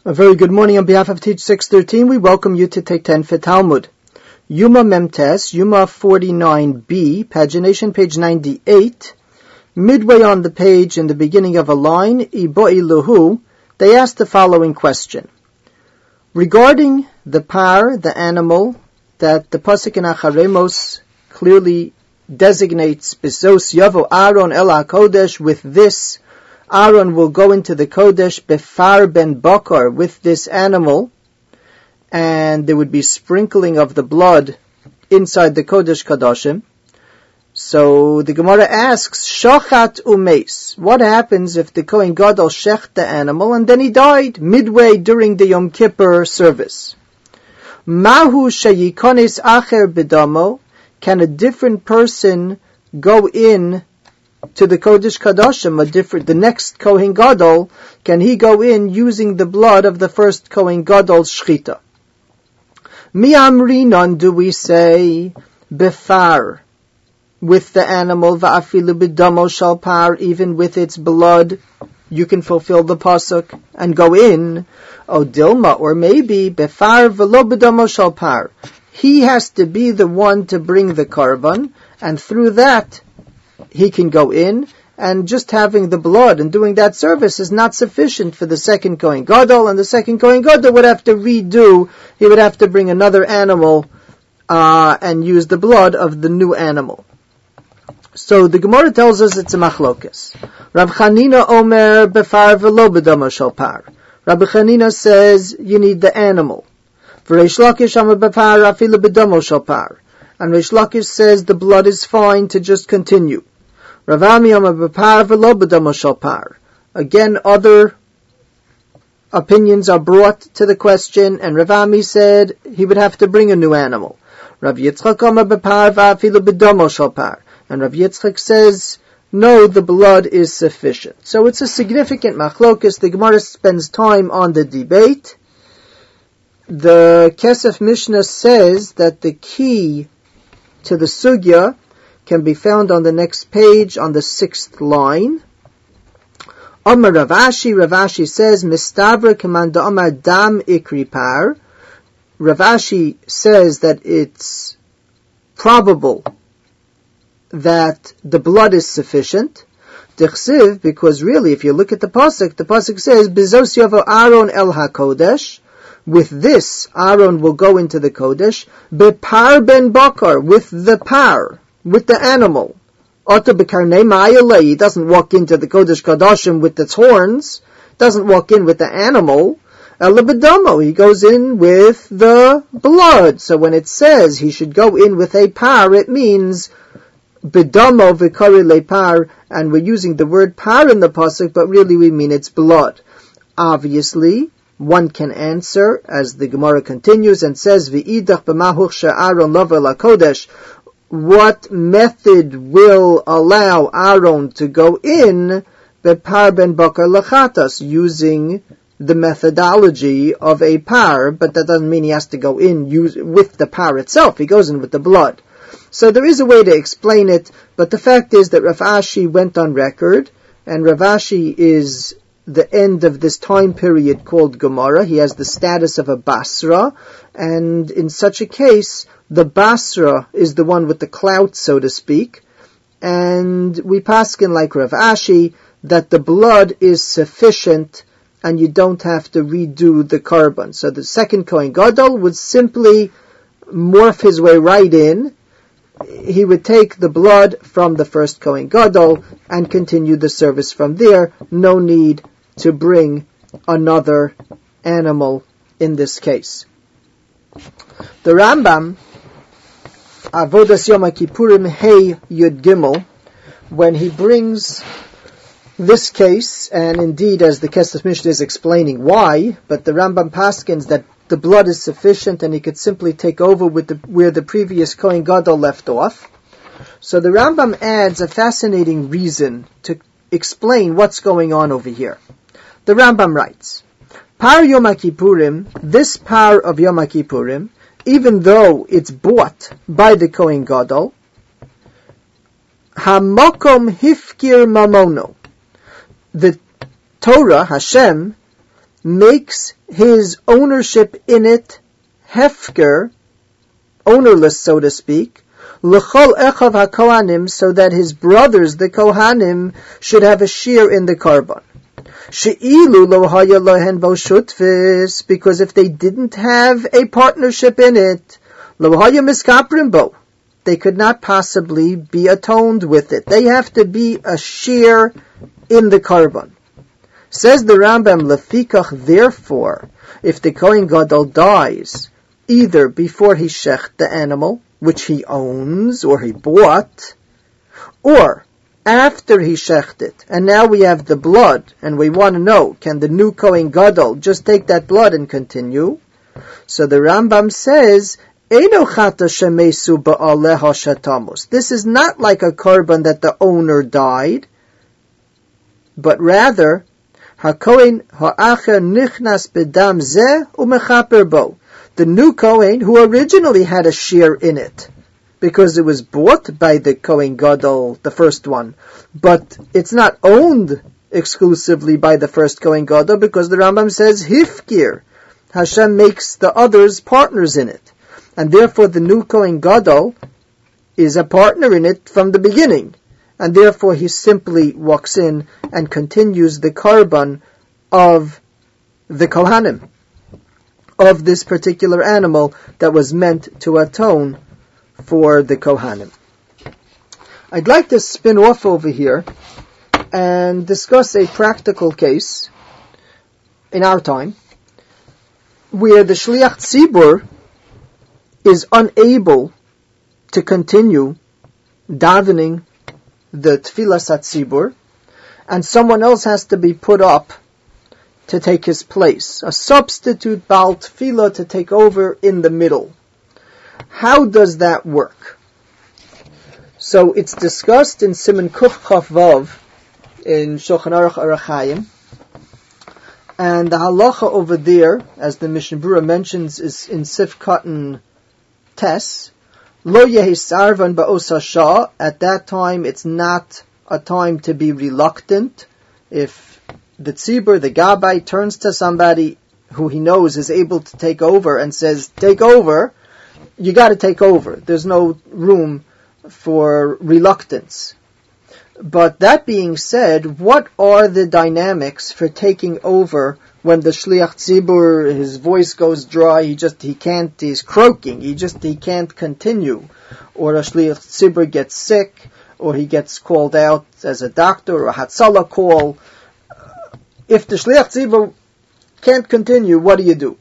A very good morning on behalf of Teach 613. We welcome you to take 10 for Talmud. Yuma Memtes, Yuma 49b, pagination page 98. Midway on the page in the beginning of a line, Iboi Luhu, they ask the following question. Regarding the par, the animal, that the Pasuk in Acharemos clearly designates Bezos Yavo Aaron El HaKodesh, with this Aaron will go into the Kodesh Befar ben Bakar, with this animal, and there would be sprinkling of the blood inside the Kodesh Kadoshim. So the Gemara asks, Shochat umeis, what happens if the Kohen Gadol shecht the animal and then he died midway during the Yom Kippur service? Mahu sheyikonis acher bedamo, can a different person go in to the Kodesh Kadoshim, the next Kohen Gadol, can he go in using the blood of the first Kohen Gadol's shchita? Mi amrinon, do we say, befar, with the animal, va'afilu b'damo shal par, even with its blood, you can fulfill the pasuk and go in. O dilma, or maybe, befar v'lo b'damo shal par, he has to be the one to bring the korban, and through that, he can go in, and just having the blood and doing that service is not sufficient for the second Kohen Gadol, and the second Kohen Gadol would have to redo, he would have to bring another animal and use the blood of the new animal. So the Gemara tells us it's a machlokes. Rav Chanina omer befar v'lo b'damo shel par. Rabbi Chanina says you need the animal. V'reish Lakish omer befar afilu b'damo shel par. And Reish Lakish says the blood is fine to just continue. Rav Ami omer befar v'lo b'damo shel par. Again, other opinions are brought to the question, and Rav Ami said he would have to bring a new animal. Rav Yitzchak omer befar v'afilu b'damo shel par. And Rav Yitzchak says, no, the blood is sufficient. So it's a significant machlokus. The Gemara spends time on the debate. The Kesef Mishnah says that the key to the sugya can be found on the next page, on the 6th line. Amar Rav Ashi says, Mistavra kamanda Amar Dam Ikri Par. Rav Ashi says that it's probable that the blood is sufficient. Dichsiv, because really, if you look at the pasuk says, Bezos Yavo Aaron El HaKodesh, with this, Aaron will go into the Kodesh, Bepar ben Bakar, with the par, with the animal. Oto Bekarnei Ma'ayalei, he doesn't walk into the Kodesh Kadoshim with its horns, doesn't walk in with the animal. Ela B'damo, he goes in with the blood. So when it says he should go in with a par, it means B'damo v'kari lepar, and we're using the word par in the pasuk, but really we mean it's blood. Obviously, one can answer, as the Gemara continues and says, V'idach b'mahuch she'Aaron lover lakodesh, what method will allow Aaron to go in, b'par ben bakar lachatas, using the methodology of a par, but that doesn't mean he has to go in with the par itself, he goes in with the blood. So there is a way to explain it, but the fact is that Rav Ashi went on record, and Rav Ashi is the end of this time period called Gemara. He has the status of a Basra, and in such a case, the Basra is the one with the clout, so to speak, and we paskin like Rav Ashi that the blood is sufficient and you don't have to redo the korban. So the second Kohen Gadol would simply morph his way right in. He would take the blood from the first Kohen Gadol and continue the service from there. No need to bring another animal in this case. The Rambam, Avodas Yom Kippurim Hey Yud Gimel, when he brings this case, and indeed as the Kesef Mishnah is explaining why, but the Rambam paskins that the blood is sufficient and he could simply take over with where the previous Kohen Gadol left off. So the Rambam adds a fascinating reason to explain what's going on over here. The Rambam writes, Par Yom Kippurim, this par of Yom Kippurim, even though it's bought by the Kohen Gadol, Hamokom Hifkir Mamono, the Torah, Hashem, makes his ownership in it hefker, ownerless, so to speak, l'chol echav ha-kohanim, so that his brothers, the kohanim, should have a share in the korban. She'ilu lo haya lohen bo shutfis, because if they didn't have a partnership in it, lo haya miskaprim bo, they could not possibly be atoned with it. They have to be a share in the korban. Says the Rambam, lefikach, therefore, if the Kohen Gadol dies, either before he shecht the animal, which he owns or he bought, or after he shecht it, and now we have the blood, and we want to know, can the new Kohen Gadol just take that blood and continue? So the Rambam says, Eino chata shemesu ba'aleh hashatamus. This is not like a korban that the owner died, but rather, hakohen ha'acher nichnas bedam zeh umechaper bo. The new Kohen, who originally had a share in it, because it was bought by the Kohen Gadol, the first one, but it's not owned exclusively by the first Kohen Gadol, because the Rambam says, Hifkir, Hashem makes the others partners in it. And therefore the new Kohen Gadol is a partner in it from the beginning. And therefore he simply walks in and continues the korban of the Kohanim, of this particular animal that was meant to atone for the Kohanim. I'd like to spin off over here and discuss a practical case in our time where the Shliach Tzibur is unable to continue davening the Tfilas HaTzibur, and someone else has to be put up to take his place, a substitute Baal Tfilah to take over in the middle. How does that work? So it's discussed in Siman Kuf Chaf Vav in Shulchan Aruch Orach Chaim, and the halacha over there, as the Mishnah Berurah mentions, is in Sif Katan Tes, Lo yehi sarvan ba'os hashah. At that time, it's not a time to be reluctant. If the tzibur, the gabbai, turns to somebody who he knows is able to take over and says, take over, you got to take over. There's no room for reluctance. But that being said, what are the dynamics for taking over when the Shliach Tzibur, his voice goes dry, he's croaking, he can't continue, or a Shliach Tzibur gets sick, or he gets called out as a doctor, or a Hatzalah call. If the Shliach Tzibur can't continue, what do you do?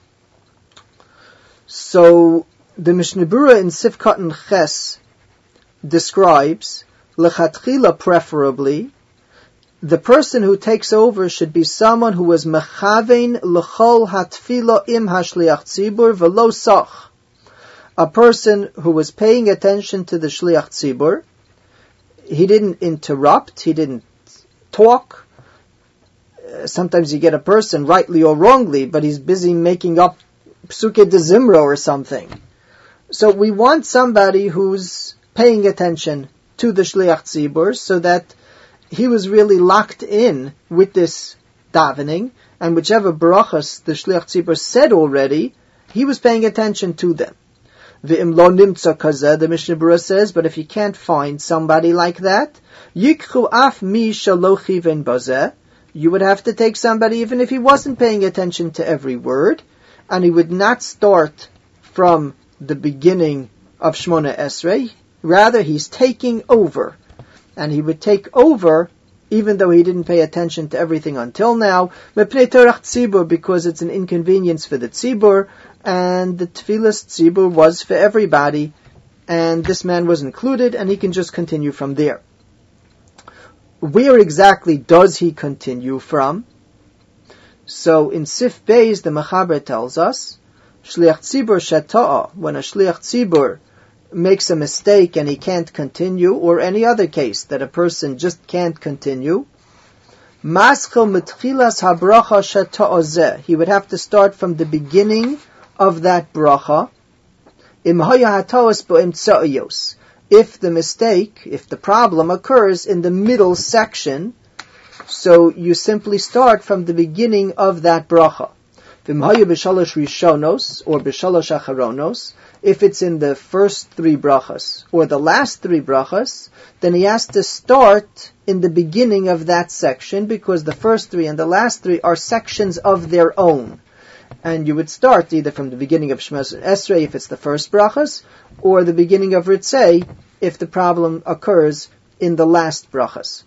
So, the Mishnah Berurah in Sif Katan Ches describes, lechatchila preferably, the person who takes over should be someone who was mechavein l'chol hatfila im hashliach tzibur v'lo sach. A person who was paying attention to the shliach tzibur. He didn't interrupt, he didn't talk. Sometimes you get a person, rightly or wrongly, but he's busy making up Psukei de Zimra or something. So we want somebody who's paying attention to the shliach tzibur, so that he was really locked in with this davening, and whichever brachas the shliach tzibur said already, he was paying attention to them. V'im lo nimtza kazeh, the Mishnah Berurah says, but if you can't find somebody like that, yikchu af mi shelo chiven bazeh, you would have to take somebody even if he wasn't paying attention to every word, and he would not start from the beginning of Shmona Esrei. Rather, he's taking over. And he would take over, even though he didn't pay attention to everything until now, because it's an inconvenience for the tzibur, and the tfilas tzibur was for everybody, and this man was included, and he can just continue from there. Where exactly does he continue from? So in Sif Beis, the Mechaber tells us, Shliach tzibur sheta'a, when a shliach tzibur makes a mistake and he can't continue, or any other case that a person just can't continue, maschel mitchilas habracha sheta'ozeh, he would have to start from the beginning of that bracha, im haya hataos bo'imtza'iyos, if the mistake, if the problem occurs in the middle section, So you simply start from the beginning of that bracha. V'mhayu b'shalosh rishonos, or b'shalosh acharonos, if it's in the first three brachas, or the last three brachas, then he has to start in the beginning of that section, because the first three and the last three are sections of their own. And you would start either from the beginning of Shema Esrei if it's the first brachas, or the beginning of Ritzei if the problem occurs in the last brachas.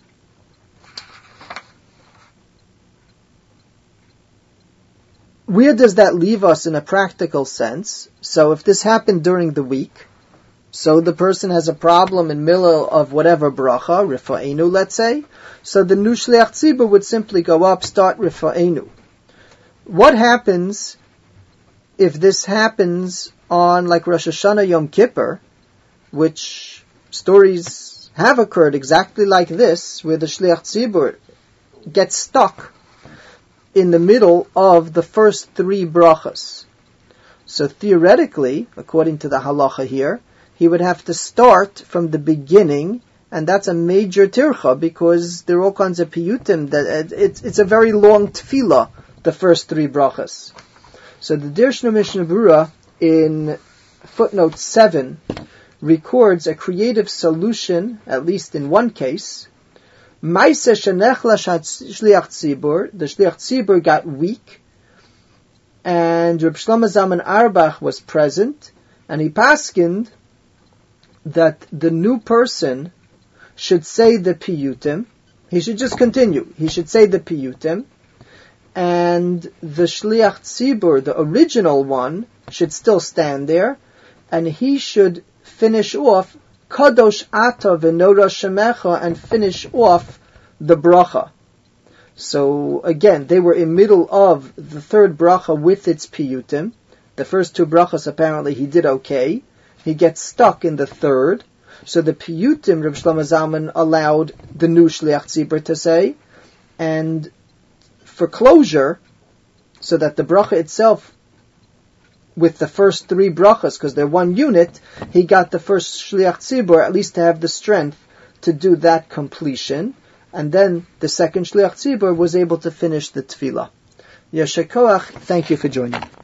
Where does that leave us in a practical sense? So if this happened during the week, so the person has a problem in middle of whatever bracha, Rifa'enu, let's say, so the new Shliach Tzibur would simply go up, start Rifa'enu. What happens if this happens on like Rosh Hashanah Yom Kippur, which stories have occurred exactly like this, where the Shliach Tzibur gets stuck in the middle of the first three brachas? So theoretically, according to the halacha here, he would have to start from the beginning, and that's a major tircha, because there are all kinds of piyutim, that it's a very long tefillah, the first three brachas. So the Dirshna Mishnah Berurah in footnote 7 records a creative solution, at least in one case. Maise shenechla shliach tzibur, the shliach tzibur got weak, and Reb Shlomo Zalman Auerbach was present, and he paskined that the new person should say the piyutim. He should just continue. He should say the piyutim, and the shliach tzibur, the original one, should still stand there, and he should finish off Kadosh Ata V'Nora Shemecha, and finish off the bracha. So again, they were in middle of the third bracha with its piyutim. The first two brachas apparently he did okay. He gets stuck in the third. So the piyutim Reb Shlomo Zalman allowed the new Shliach Tzibur to say, and for closure, so that the bracha itself, with the first three brachas, because they're one unit, he got the first Shliach Tzibur at least to have the strength to do that completion, and then the second Shliach Tzibur was able to finish the tefillah. Yasher koach, thank you for joining.